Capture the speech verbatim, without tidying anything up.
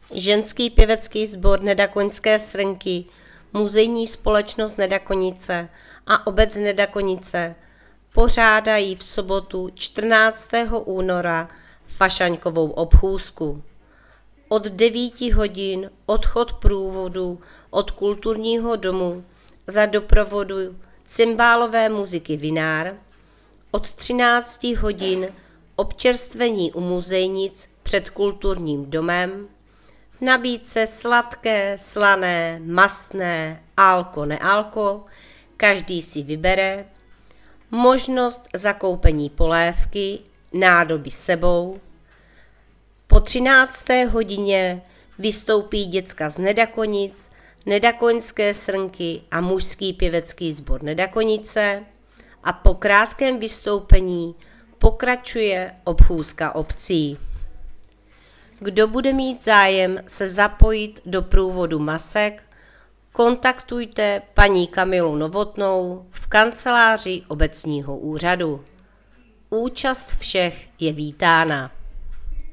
Ženský pěvecký sbor Nedakoňské Srnky, Muzejní společnost Nedakonice a obec Nedakonice pořádají v sobotu čtrnáctého února fašaňkovou obchůzku. Od devíti hodin odchod průvodu od kulturního domu za doprovodu cymbálové muziky Vinár, od třinácti hodin občerstvení u muzejnic před kulturním domem, v nabídce sladké, slané, mastné, alko, nealko, každý si vybere, možnost zakoupení polévky, nádoby sebou. Po třinácté hodině vystoupí děcka z Nedakonic, Nedakoňské Srnky a mužský pěvecký sbor Nedakonice a po krátkém vystoupení pokračuje obchůzka obcí. Kdo bude mít zájem se zapojit do průvodu masek, kontaktujte paní Kamilu Novotnou v kanceláři obecního úřadu. Účast všech je vítána.